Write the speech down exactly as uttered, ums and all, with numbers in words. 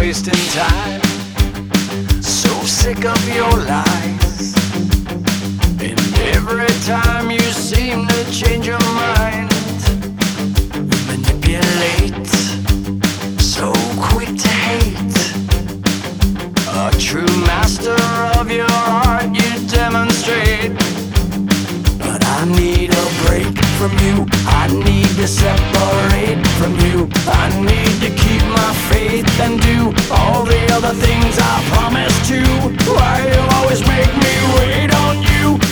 wasting time. So sick of your lies, and every time you seem to change your mind, you manipulate, so quick to hate. A true master of your art you demonstrate. But I need a break from you, I need to separate from you. I need to keep my faith and do all the other things I promised to. Why you always make me wait on you?